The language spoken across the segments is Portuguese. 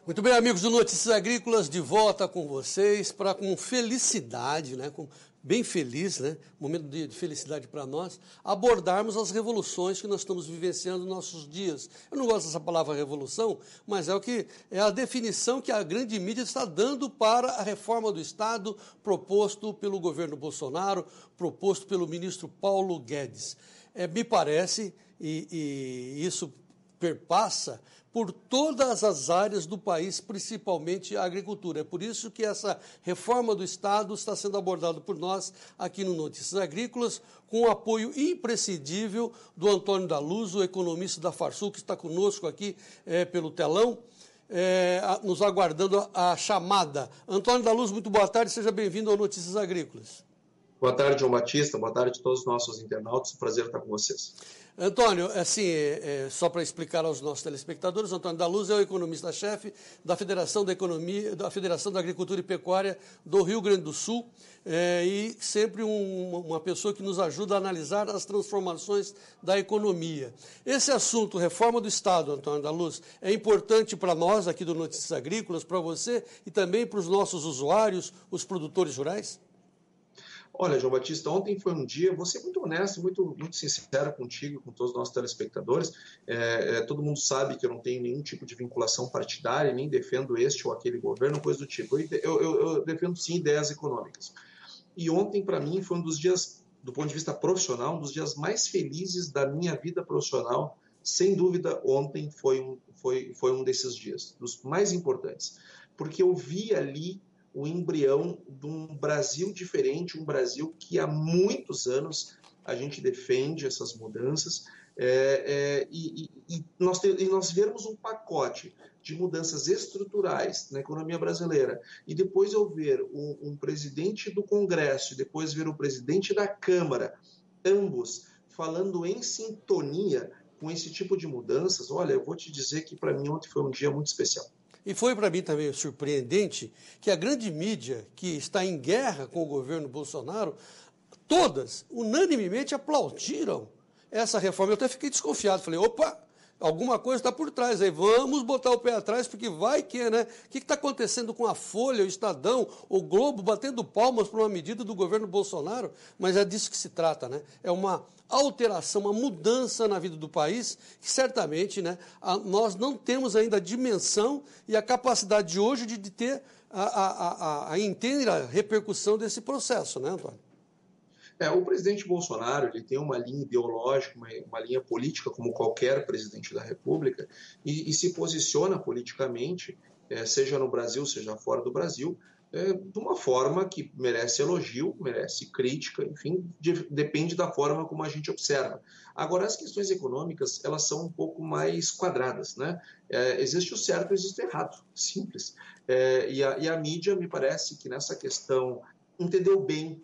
Muito bem, amigos do Notícias Agrícolas, de volta com vocês, para com felicidade, bem feliz, momento de felicidade para nós, abordarmos as revoluções que nós estamos vivenciando nos nossos dias. Eu não gosto dessa palavra revolução, mas é a definição que a grande mídia está dando para a reforma do Estado proposto pelo governo Bolsonaro, proposto pelo ministro Paulo Guedes. Me parece, e isso perpassa por todas as áreas do país, principalmente a agricultura. É por isso que essa reforma do Estado está sendo abordada por nós aqui no Notícias Agrícolas, com o apoio imprescindível do Antônio da Luz, o economista da Farsul, que está conosco aqui pelo telão, nos aguardando a chamada. Antônio da Luz, muito boa tarde, seja bem-vindo ao Notícias Agrícolas. Boa tarde, João Batista, boa tarde a todos os nossos internautas, prazer estar com vocês. Antônio, só para explicar aos nossos telespectadores, Antônio da Luz é o economista-chefe da Federação da Agricultura e Pecuária do Rio Grande do Sul e sempre uma pessoa que nos ajuda a analisar as transformações da economia. Esse assunto, reforma do Estado, Antônio da Luz, é importante para nós aqui do Notícias Agrícolas, para você e também para os nossos usuários, os produtores rurais? Olha, João Batista, ontem foi um dia, vou ser muito honesto, muito sincero contigo, com todos os nossos telespectadores. Todo mundo sabe que eu não tenho nenhum tipo de vinculação partidária, nem defendo este ou aquele governo, coisa do tipo. Eu defendo, sim, ideias econômicas. E ontem, para mim, foi um dos dias, do ponto de vista profissional, um dos dias mais felizes da minha vida profissional. Sem dúvida, ontem foi um desses dias, dos mais importantes. Porque eu vi ali o embrião de um Brasil diferente, um Brasil que há muitos anos a gente defende essas mudanças, e nós vermos um pacote de mudanças estruturais na economia brasileira, e depois eu ver um presidente do Congresso, e depois ver o presidente da Câmara, ambos falando em sintonia com esse tipo de mudanças, olha, eu vou te dizer que para mim ontem foi um dia muito especial. E foi para mim também surpreendente que a grande mídia, que está em guerra com o governo Bolsonaro, todas, unanimemente, aplaudiram essa reforma. Eu até fiquei desconfiado, falei, opa, alguma coisa está por trás aí, vamos botar o pé atrás, porque vai que, né? O que está acontecendo com a Folha, o Estadão, o Globo, batendo palmas por uma medida do governo Bolsonaro? Mas é disso que se trata, né? É uma alteração, uma mudança na vida do país, que certamente, nós não temos ainda a dimensão e a capacidade de hoje de ter a inteira repercussão desse processo, né, Antônio? O presidente Bolsonaro ele tem uma linha ideológica, uma linha política, como qualquer presidente da República, e se posiciona politicamente, seja no Brasil, seja fora do Brasil, de uma forma que merece elogio, merece crítica, enfim, depende da forma como a gente observa. Agora, as questões econômicas, elas são um pouco mais quadradas, né? Existe o certo e existe o errado, simples. E a mídia, me parece que nessa questão entendeu bem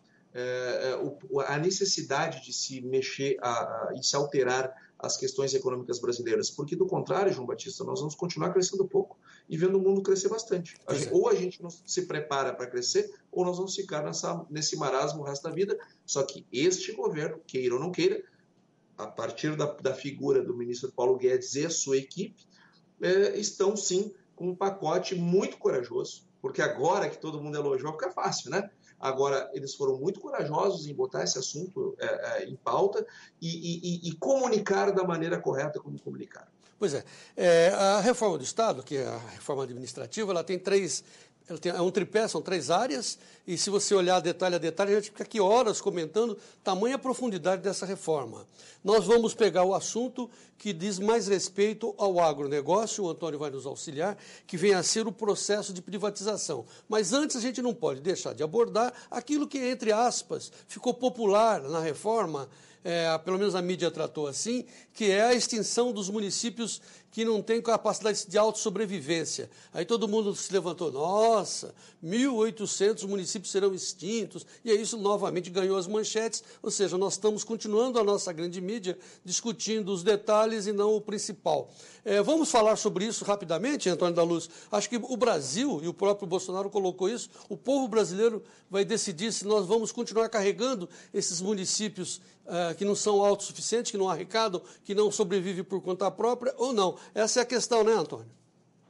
a necessidade de se mexer e se alterar as questões econômicas brasileiras, porque do contrário, João Batista, nós vamos continuar crescendo pouco e vendo o mundo crescer bastante. Ou a gente não se prepara para crescer, ou nós vamos ficar nesse marasmo o resto da vida. Só que este governo, queira ou não queira, a partir da figura do ministro Paulo Guedes e a sua equipe, estão sim com um pacote muito corajoso, porque agora que todo mundo elogiou, fica fácil, né? Agora, eles foram muito corajosos em botar esse assunto em pauta e comunicar da maneira correta como comunicaram. Pois a reforma do Estado, que é a reforma administrativa, ela tem é um tripé, são 3 áreas, e se você olhar detalhe a detalhe, a gente fica aqui horas comentando tamanha profundidade dessa reforma. Nós vamos pegar o assunto que diz mais respeito ao agronegócio, o Antônio vai nos auxiliar, que vem a ser o processo de privatização. Mas antes a gente não pode deixar de abordar aquilo que, entre aspas, ficou popular na reforma, pelo menos a mídia tratou assim, que é a extinção dos municípios que não têm capacidade de autossobrevivência. Aí todo mundo se levantou, nossa, 1.800 municípios serão extintos, e aí isso novamente ganhou as manchetes, ou seja, nós estamos continuando a nossa grande mídia discutindo os detalhes e não o principal. Vamos falar sobre isso rapidamente, Antônio da Luz? Acho que o Brasil, e o próprio Bolsonaro colocou isso, o povo brasileiro vai decidir se nós vamos continuar carregando esses municípios que não são autossuficientes, que não arrecadam, que não sobrevivem por conta própria ou não. Essa é a questão, né, Antônio?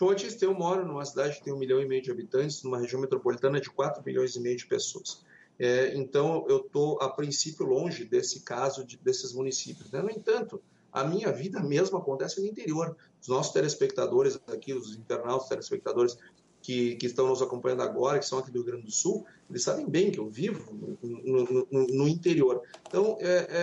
João Batista, eu moro numa cidade que tem 1,5 milhão de habitantes, numa região metropolitana de 4,5 milhões de pessoas. Então, eu estou, a princípio, longe desse caso desses municípios, né? No entanto, a minha vida mesmo acontece no interior. Os nossos telespectadores aqui, os internautas telespectadores que estão nos acompanhando agora, que são aqui do Rio Grande do Sul, eles sabem bem que eu vivo no interior. Então,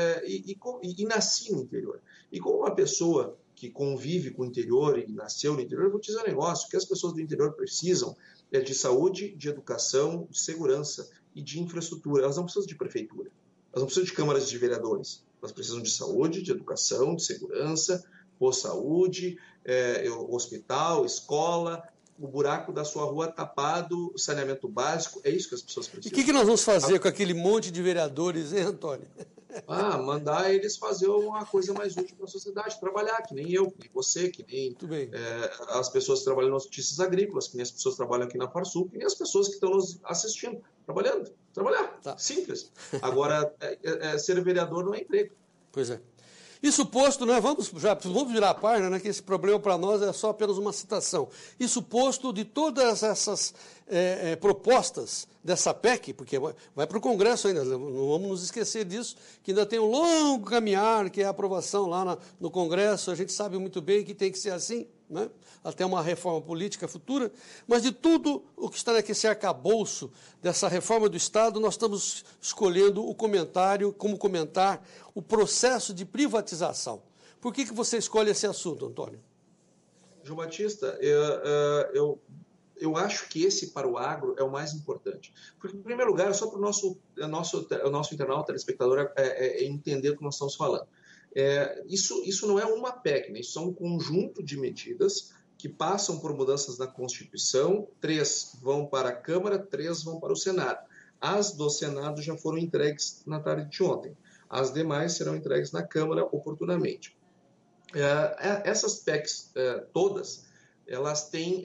e nasci no interior. E como uma pessoa que convive com o interior e nasceu no interior, eu vou te dizer um negócio: o que as pessoas do interior precisam é de saúde, de educação, de segurança e de infraestrutura. Elas não precisam de prefeitura, elas não precisam de câmaras de vereadores, elas precisam de saúde, de educação, de segurança, boa saúde, hospital, escola, o buraco da sua rua tapado, saneamento básico. É isso que as pessoas precisam. E o que nós vamos fazer com aquele monte de vereadores, hein, Antônio? Mandar eles fazer uma coisa mais útil para a sociedade, trabalhar, que nem eu, que nem você, que nem as pessoas que trabalham nas notícias agrícolas, que nem as pessoas que trabalham aqui na Farsul, que nem as pessoas que estão nos assistindo, trabalhar, tá. Simples. Agora, ser vereador não é emprego. Pois é. Isso posto, né, vamos virar a página, né, que esse problema para nós é só apenas uma citação. Isso posto, de todas essas propostas dessa PEC, porque vai para o Congresso ainda, não vamos nos esquecer disso, que ainda tem um longo caminhar, que é a aprovação lá no Congresso, a gente sabe muito bem que tem que ser assim, né, até uma reforma política futura, mas de tudo o que está nesse arcabouço dessa reforma do Estado, nós estamos escolhendo como comentar o processo de privatização. Por que você escolhe esse assunto, Antônio? João Batista, eu acho que esse para o agro é o mais importante. Porque, em primeiro lugar, só para o nosso internauta, telespectador, entender o que nós estamos falando. Isso não é uma PEC, né? Isso é um conjunto de medidas que passam por mudanças na Constituição. 3 vão para a Câmara, 3 vão para o Senado. As do Senado já foram entregues na tarde de ontem. As demais serão entregues na Câmara oportunamente. Essas PECs todas, em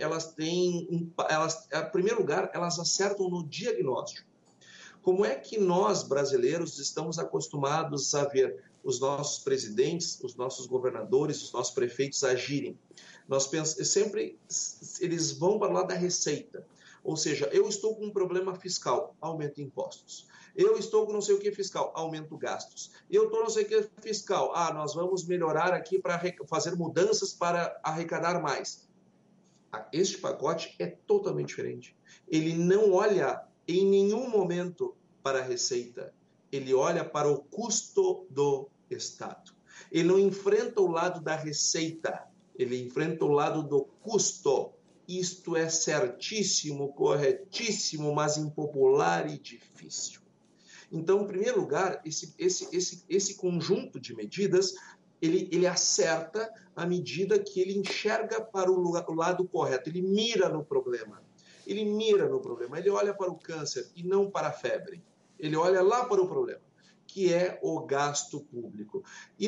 primeiro lugar, elas acertam no diagnóstico. Como é que nós, brasileiros, estamos acostumados a ver os nossos presidentes, os nossos governadores, os nossos prefeitos agirem? Sempre eles vão para o lado da receita. Ou seja, eu estou com um problema fiscal, aumento impostos. Eu estou com não sei o que fiscal, aumento gastos. Eu estou não sei o que fiscal, nós vamos melhorar aqui para fazer mudanças para arrecadar mais. Este pacote é totalmente diferente. Ele não olha em nenhum momento para a receita, ele olha para o custo do Estado. Ele não enfrenta o lado da receita, ele enfrenta o lado do custo. Isto é certíssimo, corretíssimo, mas impopular e difícil. Então, em primeiro lugar, esse conjunto de medidas, ele acerta à medida que ele enxerga para o lado correto, ele mira no problema. Ele olha para o câncer e não para a febre. Ele olha lá para o problema, que é o gasto público.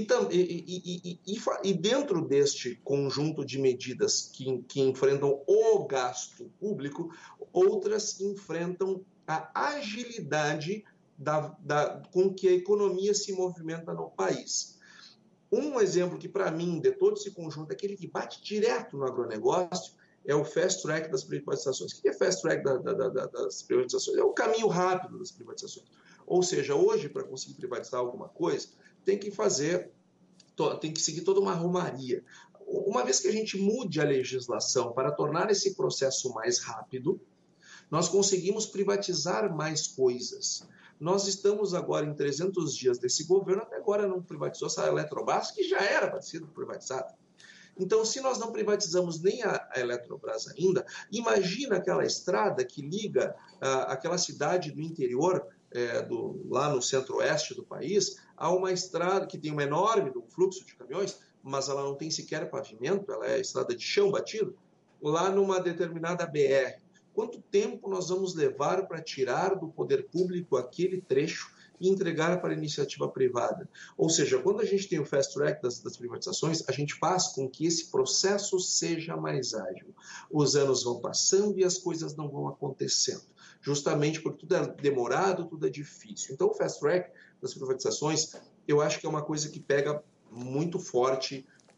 E dentro deste conjunto de medidas que enfrentam o gasto público, outras enfrentam a agilidade com que a economia se movimenta no país. Um exemplo que, para mim, de todo esse conjunto, aquele que bate direto no agronegócio, é o fast track das privatizações. O que é fast track das privatizações? É o caminho rápido das privatizações. Ou seja, hoje, para conseguir privatizar alguma coisa, tem que seguir toda uma romaria. Uma vez que a gente mude a legislação para tornar esse processo mais rápido, nós conseguimos privatizar mais coisas. Nós estamos agora em 300 dias desse governo, até agora não privatizou essa Eletrobras, que já era para ser privatizada. Então, se nós não privatizamos nem a Eletrobras ainda, imagina aquela estrada que liga aquela cidade do interior, lá no centro-oeste do país, a uma estrada que tem um enorme fluxo de caminhões, mas ela não tem sequer pavimento, ela é estrada de chão batido, lá numa determinada BR. Quanto tempo nós vamos levar para tirar do poder público aquele trecho e entregar para a iniciativa privada? Ou seja, quando a gente tem o fast track das privatizações, a gente faz com que esse processo seja mais ágil. Os anos vão passando e as coisas não vão acontecendo, justamente porque tudo é demorado, tudo é difícil. Então, o fast track das privatizações, eu acho que é uma coisa que pega muito forte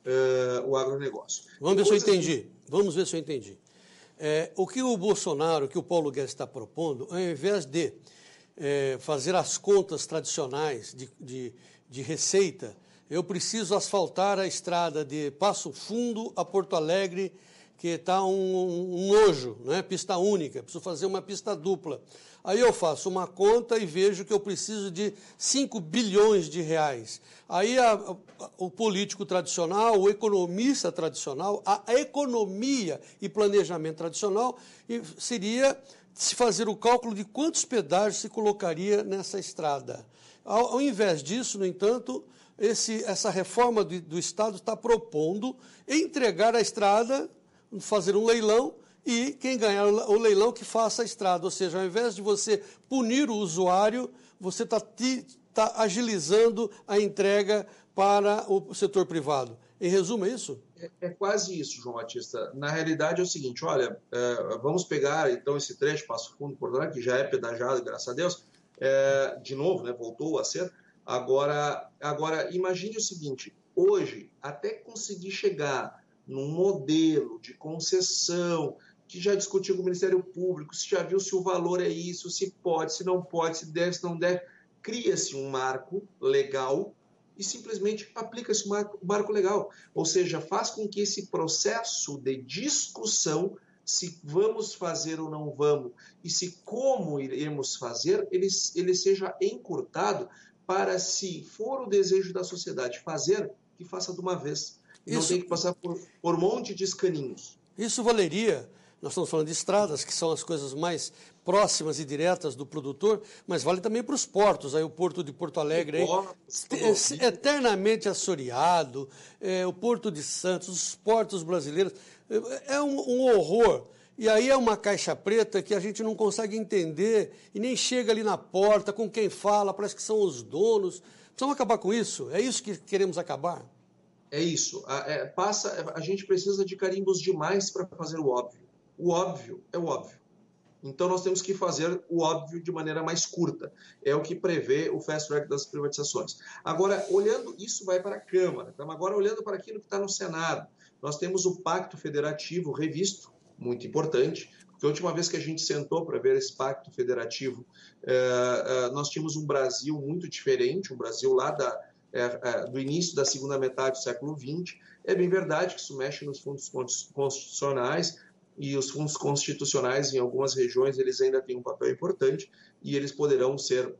o agronegócio. Vamos ver se eu entendi. Vamos ver se eu entendi. O que o Bolsonaro, o que o Paulo Guedes está propondo, ao invés de fazer as contas tradicionais de receita, eu preciso asfaltar a estrada de Passo Fundo a Porto Alegre, que está um nojo, não é? Pista única, preciso fazer uma pista dupla. Aí eu faço uma conta e vejo que eu preciso de 5 bilhões de reais. Aí o político tradicional, o economista tradicional, a economia e planejamento tradicional seria se fazer o cálculo de quantos pedágios se colocaria nessa estrada. Ao invés disso, no entanto, essa reforma do Estado está propondo entregar a estrada, fazer um leilão, e quem ganhar o leilão que faça a estrada. Ou seja, ao invés de você punir o usuário, você está agilizando a entrega para o setor privado. Em resumo, é isso? É quase isso, João Batista. Na realidade é o seguinte, olha, vamos pegar então esse trecho Passo Fundo, Porto Alegre, que já é pedagiado, graças a Deus, de novo, né, voltou a ser. Agora, imagine o seguinte, hoje, até conseguir chegar num modelo de concessão, que já discutiu com o Ministério Público, se já viu se o valor é isso, se pode, se não pode, se deve, se não deve, cria-se um marco legal e simplesmente aplica-se um marco legal. Ou seja, faz com que esse processo de discussão, se vamos fazer ou não vamos, e se como iremos fazer, ele seja encurtado para, se for o desejo da sociedade fazer, que faça de uma vez. Não tem que passar por um monte de escaninhos. Isso valeria, nós estamos falando de estradas, que são as coisas mais próximas e diretas do produtor, mas vale também para os portos. Aí o Porto de Porto Alegre, eternamente assoreado, o Porto de Santos, os portos brasileiros, é um horror. E aí é uma caixa preta que a gente não consegue entender e nem chega ali na porta com quem fala, parece que são os donos. Precisamos acabar com isso? É isso que queremos acabar? É isso. A gente precisa de carimbos demais para fazer o óbvio. O óbvio é o óbvio. Então nós temos que fazer o óbvio de maneira mais curta. É o que prevê o fast track das privatizações. Agora, olhando, isso vai para a Câmara. Então, agora, olhando para aquilo que está no Senado, nós temos o Pacto Federativo revisto, muito importante, porque a última vez que a gente sentou para ver esse Pacto Federativo, nós tínhamos um Brasil muito diferente, um Brasil lá do início da segunda metade do século XX. É bem verdade que isso mexe nos fundos constitucionais, e os fundos constitucionais, em algumas regiões, eles ainda têm um papel importante e eles poderão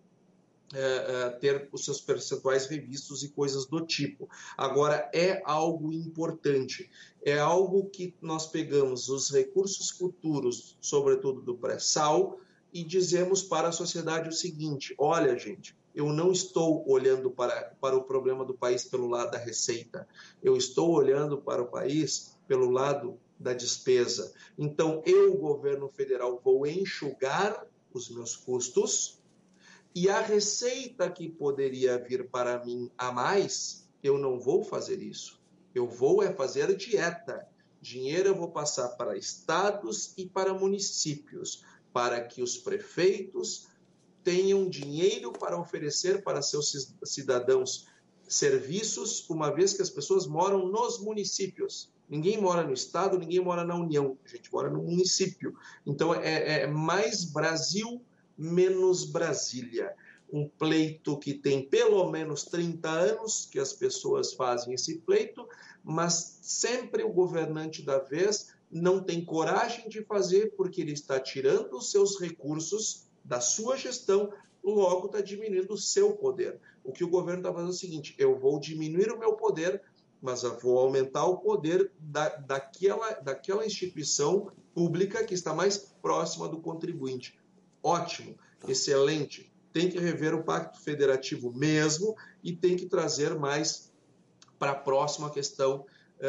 ter os seus percentuais revistos e coisas do tipo. Agora, é algo importante, é algo que nós pegamos os recursos futuros, sobretudo do pré-sal, e dizemos para a sociedade o seguinte: olha, gente, eu não estou olhando para o problema do país pelo lado da receita, eu estou olhando para o país pelo lado da despesa. Então, eu, governo federal, vou enxugar os meus custos e a receita que poderia vir para mim a mais, eu não vou fazer isso. Eu vou fazer dieta. Dinheiro eu vou passar para estados e para municípios, para que os prefeitos tenham dinheiro para oferecer para seus cidadãos serviços, uma vez que as pessoas moram nos municípios. Ninguém mora no estado, ninguém mora na União, a gente mora no município. Então, é mais Brasil, menos Brasília. Um pleito que tem pelo menos 30 anos que as pessoas fazem esse pleito, mas sempre o governante da vez não tem coragem de fazer porque ele está tirando os seus recursos da sua gestão, logo está diminuindo o seu poder. O que o governo está fazendo é o seguinte: eu vou diminuir o meu poder, mas eu vou aumentar o poder daquela instituição pública que está mais próxima do contribuinte. Ótimo, excelente. Tem que rever o Pacto Federativo mesmo e tem que trazer mais para a próxima questão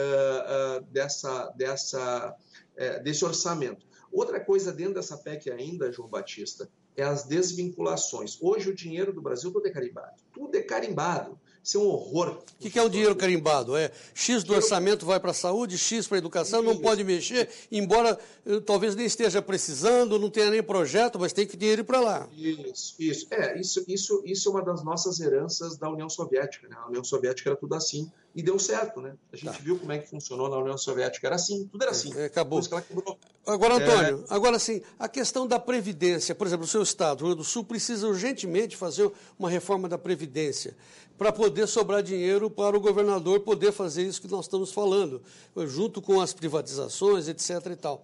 desse orçamento. Outra coisa dentro dessa PEC ainda, João Batista, é as desvinculações. Hoje o dinheiro do Brasil tudo é carimbado. Tudo é carimbado. Isso é um horror. O que é o dinheiro carimbado? É X do orçamento vai para a saúde, X para a educação, não pode mexer, embora talvez nem esteja precisando, não tenha nem projeto, mas tem que dinheiro para lá. Isso é uma das nossas heranças da União Soviética, né? A União Soviética era tudo assim e deu certo, né? A gente viu como é que funcionou na União Soviética, era assim, tudo era assim. Acabou. Agora, Antônio, agora sim, a questão da Previdência, por exemplo, o seu estado, o Rio Grande do Sul, precisa urgentemente fazer uma reforma da Previdência para poder sobrar dinheiro para o governador poder fazer isso que nós estamos falando, junto com as privatizações, etc. e tal.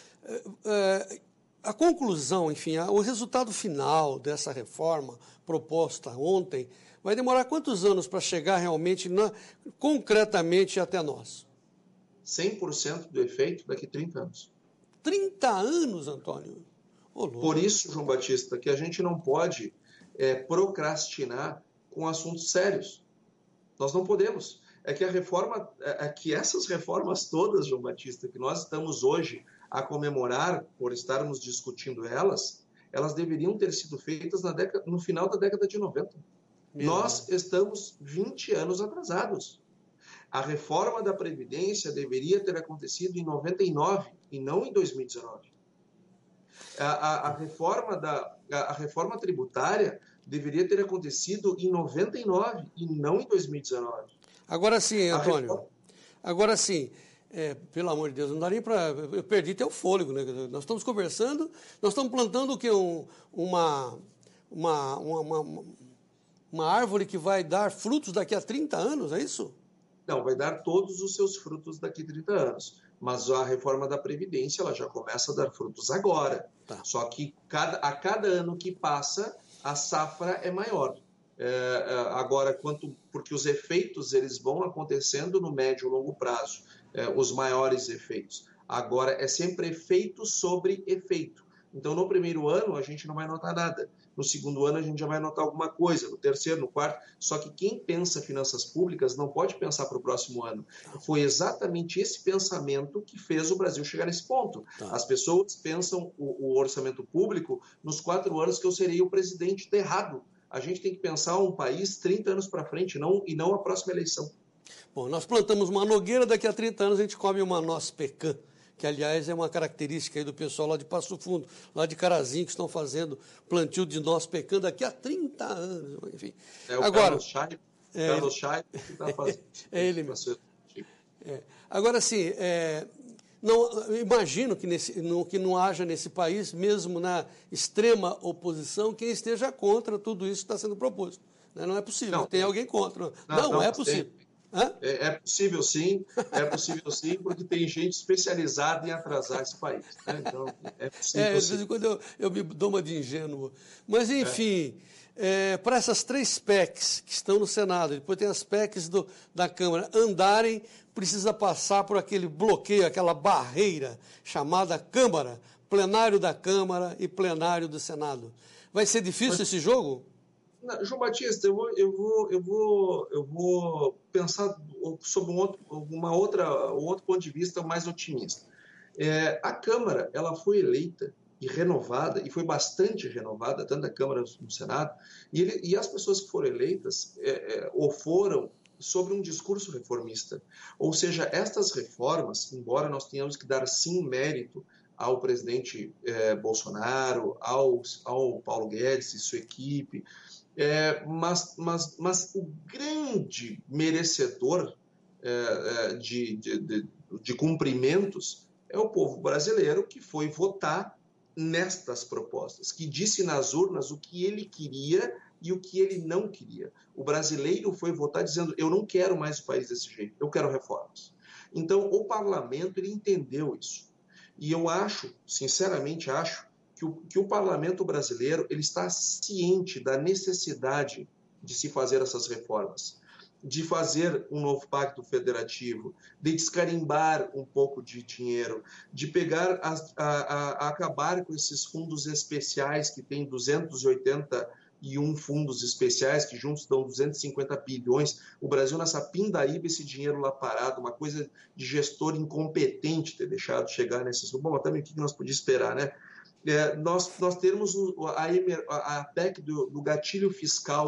A conclusão, enfim, o resultado final dessa reforma proposta ontem vai demorar quantos anos para chegar realmente, concretamente, até nós? 100% do efeito daqui a 30 anos. 30 anos, Antônio? Por isso, João Batista, que a gente não pode procrastinar com assuntos sérios. Nós não podemos. Que essas reformas todas, João Batista, que nós estamos hoje a comemorar por estarmos discutindo elas deveriam ter sido feitas no final da década de 90. Nós estamos 20 anos atrasados. A reforma da Previdência deveria ter acontecido em 99 e não em 2019. A reforma tributária deveria ter acontecido em 99 e não em 2019. Agora sim, Antônio. Agora sim. Pelo amor de Deus, não dá nem para... Eu perdi até o fôlego, né? Nós estamos conversando, nós estamos plantando o quê? Uma árvore que vai dar frutos daqui a 30 anos, é isso? Não, vai dar todos os seus frutos daqui a 30 anos. Mas a reforma da Previdência ela já começa a dar frutos agora. Tá. Só que a cada ano que passa, a safra é maior. Agora, porque os efeitos eles vão acontecendo no médio e longo prazo, os maiores efeitos. Agora, é sempre efeito sobre efeito. Então, no primeiro ano, a gente não vai notar nada. No segundo ano, a gente já vai notar alguma coisa. No terceiro, no quarto. Só que quem pensa finanças públicas não pode pensar para o próximo ano. Foi exatamente esse pensamento que fez o Brasil chegar nesse ponto. Tá. As pessoas pensam o orçamento público nos 4 anos que eu serei o presidente. Tá errado. A gente tem que pensar um país 30 anos para frente e não a próxima eleição. Bom, nós plantamos uma nogueira, daqui a 30 anos a gente come uma noz pecan, que, aliás, é uma característica aí do pessoal lá de Passo Fundo, lá de Carazinho, que estão fazendo plantio de noz pecan daqui a 30 anos. Enfim. Agora, Carlos Chay que está fazendo. É ele mesmo. Agora, sim, não, imagino que não haja nesse país, mesmo na extrema oposição, quem esteja contra tudo isso que está sendo proposto. Não é possível, tem alguém contra. Não é possível. É possível sim, porque tem gente especializada em atrasar esse país. Né? Então, é possível de vez em quando eu me dou uma de ingênuo. Mas, enfim, para essas 3 PECs que estão no Senado, depois tem as PECs da Câmara, andarem, precisa passar por aquele bloqueio, aquela barreira chamada Câmara, plenário da Câmara e plenário do Senado. Vai ser difícil esse jogo? João Batista, eu vou pensar sobre um outro ponto de vista mais otimista. A Câmara ela foi eleita e renovada, e foi bastante renovada, tanto a Câmara como o Senado, e as pessoas que foram eleitas foram sobre um discurso reformista. Ou seja, estas reformas, embora nós tenhamos que dar sim mérito ao presidente Bolsonaro, ao Paulo Guedes e sua equipe, mas o grande merecedor de cumprimentos é o povo brasileiro que foi votar nestas propostas, que disse nas urnas o que ele queria e o que ele não queria. O brasileiro foi votar dizendo, eu não quero mais o país desse jeito, eu quero reformas. Então, o parlamento ele entendeu isso. E eu sinceramente acho, que o parlamento brasileiro ele está ciente da necessidade de se fazer essas reformas, de fazer um novo pacto federativo, de descarimbar um pouco de dinheiro, de pegar acabar com esses fundos especiais que tem 281 fundos especiais que juntos dão 250 bilhões. O Brasil nessa pindaíba, esse dinheiro lá parado, uma coisa de gestor incompetente ter deixado chegar nesses... Bom, mas também o que nós podíamos esperar, né? Nós termos a PEC do gatilho fiscal,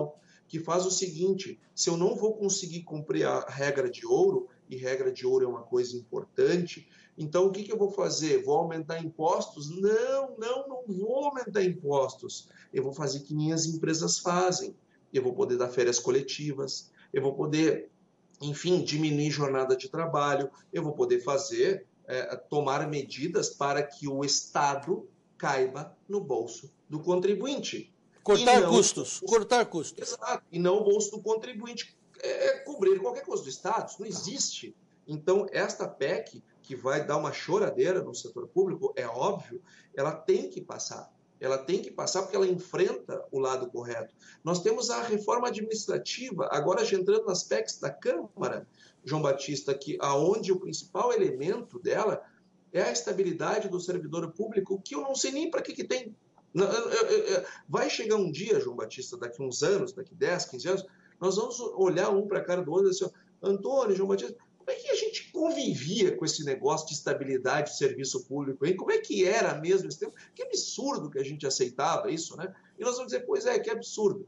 que faz o seguinte: se eu não vou conseguir cumprir a regra de ouro, e regra de ouro é uma coisa importante, então o que eu vou fazer? Vou aumentar impostos? Não vou aumentar impostos. Eu vou fazer que minhas empresas fazem. Eu vou poder dar férias coletivas, eu vou poder, enfim, diminuir jornada de trabalho, eu vou poder tomar medidas para que o Estado caiba no bolso do contribuinte. Cortar custos. Exato, e não o bolso do contribuinte cobrir qualquer custo do Estado. Isso não existe. Então, esta PEC, que vai dar uma choradeira no setor público, é óbvio, ela tem que passar. Ela tem que passar porque ela enfrenta o lado correto. Nós temos a reforma administrativa, agora já entrando nas PECs da Câmara, João Batista, aonde o principal elemento dela é a estabilidade do servidor público, que eu não sei nem para que tem. Vai chegar um dia, João Batista, daqui uns anos, daqui 10, 15 anos, nós vamos olhar um para a cara do outro e dizer assim: Antônio, João Batista, como é que a gente convivia com esse negócio de estabilidade de serviço público, hein? Como é que era mesmo esse tempo? Que absurdo que a gente aceitava isso, né? E nós vamos dizer: pois é, que absurdo.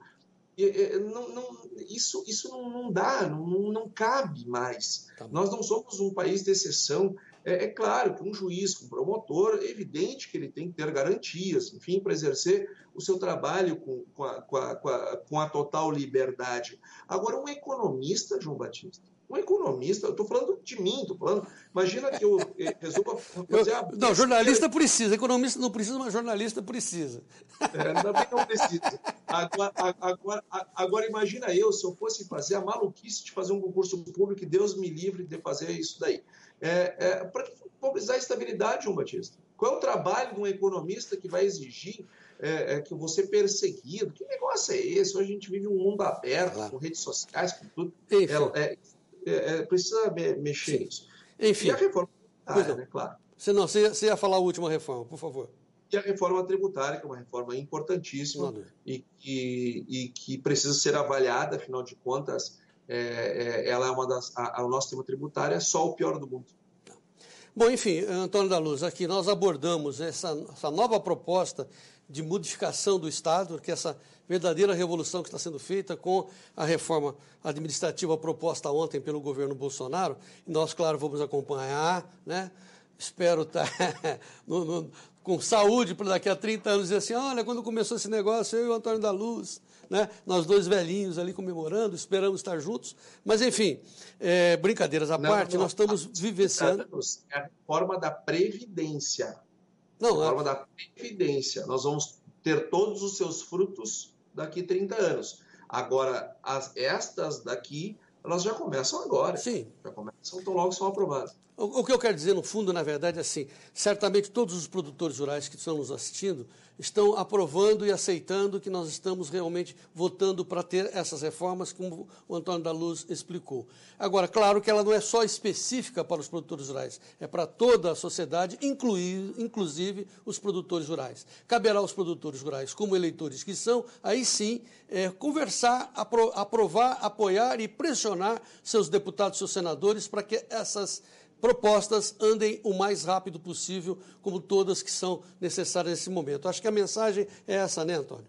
Isso não dá, não cabe mais. Tá. Nós não somos um país de exceção. É claro que um juiz, um promotor, é evidente que ele tem que ter garantias, enfim, para exercer o seu trabalho com a total liberdade. Agora, um economista, João Batista, eu estou falando de mim, imagina que eu resolva fazer Não, jornalista precisa, economista não precisa, mas jornalista precisa. Também não precisa. Agora imagina se eu fosse fazer a maluquice de fazer um concurso público, e Deus me livre de fazer isso daí. Para que vou precisar de estabilidade, João Batista? Qual é o trabalho de um economista que vai exigir que você perseguido? Que negócio é esse? Hoje a gente vive um mundo aberto, claro, com redes sociais, com tudo. Precisa mexer nisso. Enfim. E a reforma tributária, né? Claro. Você ia falar a última reforma, por favor. E a reforma tributária, que é uma reforma importantíssima e que precisa ser avaliada, afinal de contas, ela é o nosso sistema tributário é só o pior do mundo. Bom, enfim, Antônio da Luz, aqui nós abordamos essa nova proposta de modificação do Estado, que é essa verdadeira revolução que está sendo feita com a reforma administrativa proposta ontem pelo governo Bolsonaro. E nós, claro, vamos acompanhar, né? Espero estar com saúde para daqui a 30 anos dizer assim: olha, quando começou esse negócio, eu e o Antônio da Luz, né? Nós dois velhinhos ali comemorando, esperamos estar juntos. Mas, enfim, brincadeiras à parte, nós estamos vivenciando... É a reforma da Previdência. Da Previdência. Nós vamos ter todos os seus frutos daqui a 30 anos. Agora, estas daqui, elas já começam agora. Sim. Já começam tão logo são aprovadas. O que eu quero dizer, no fundo, na verdade, é assim: certamente todos os produtores rurais que estão nos assistindo estão aprovando e aceitando que nós estamos realmente votando para ter essas reformas, como o Antônio da Luz explicou. Agora, claro que ela não é só específica para os produtores rurais, é para toda a sociedade, inclusive os produtores rurais. Caberá aos produtores rurais, como eleitores que são, aí sim, conversar, aprovar, apoiar e pressionar seus deputados, seus senadores, para que essas propostas andem o mais rápido possível, como todas que são necessárias nesse momento. Acho que a mensagem é essa, né, Antônio?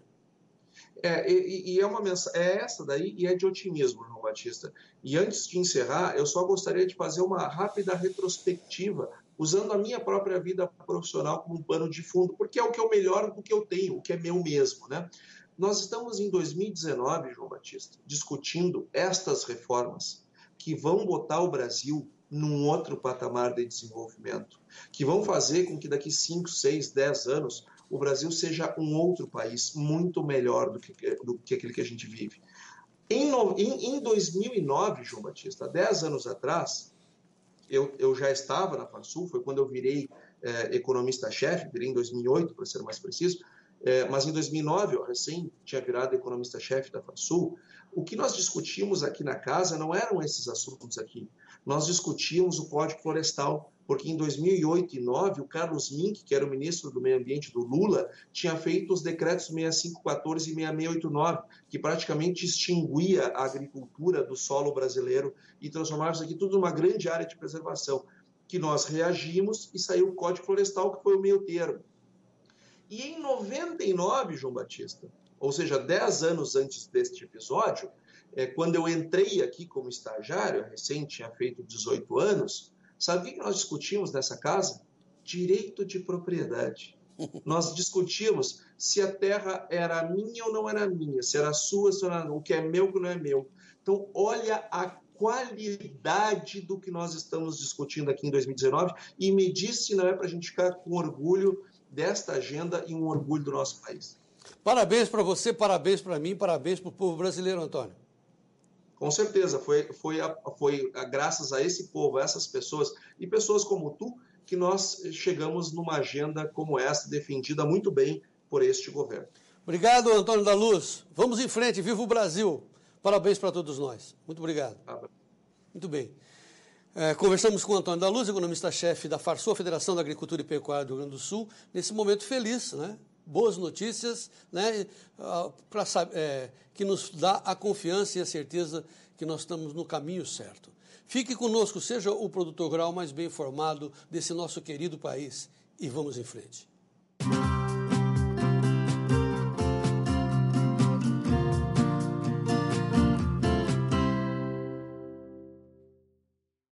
É uma mensagem, essa daí, e é de otimismo, João Batista. E antes de encerrar, eu só gostaria de fazer uma rápida retrospectiva, usando a minha própria vida profissional como um pano de fundo, porque é o que é o melhor do que eu tenho, o que é meu mesmo, né? Nós estamos em 2019, João Batista, discutindo estas reformas que vão botar o Brasil num outro patamar de desenvolvimento, que vão fazer com que daqui 5, 6, 10 anos o Brasil seja um outro país muito melhor do que aquele que a gente vive. Em 2009, João Batista, 10 anos atrás, eu já estava na Farsul, foi quando eu virei economista-chefe, virei em 2008, para ser mais preciso, mas em 2009, eu recém tinha virado economista-chefe da Farsul. O que nós discutimos aqui na casa não eram esses assuntos aqui. Nós discutíamos o Código Florestal, porque em 2008 e 2009, o Carlos Mink, que era o ministro do Meio Ambiente do Lula, tinha feito os decretos 6514 e 6689, que praticamente extinguia a agricultura do solo brasileiro e transformava isso aqui tudo numa grande área de preservação, que nós reagimos e saiu o Código Florestal, que foi o meio termo. E em 99, João Batista, ou seja, 10 anos antes deste episódio, quando eu entrei aqui como estagiário, recém tinha feito 18 anos, sabe o que nós discutimos nessa casa? Direito de propriedade. Nós discutimos se a terra era minha ou não era minha, se era sua, se era o que é meu, o que não é meu. Então, olha a qualidade do que nós estamos discutindo aqui em 2019 e me diz se não é para a gente ficar com orgulho desta agenda e um orgulho do nosso país. Parabéns para você, parabéns para mim, parabéns para o povo brasileiro, Antônio. Com certeza, foi graças a esse povo, a essas pessoas e pessoas como tu, que nós chegamos numa agenda como essa, defendida muito bem por este governo. Obrigado, Antônio da Luz. Vamos em frente, viva o Brasil. Parabéns para todos nós. Muito obrigado. Muito bem. Conversamos com o Antônio da Luz, economista-chefe da FARSOA, Federação da Agricultura e Pecuária do Rio Grande do Sul, nesse momento feliz, né? Boas notícias, né? Que nos dá a confiança e a certeza que nós estamos no caminho certo. Fique conosco, seja o produtor rural mais bem informado desse nosso querido país e vamos em frente.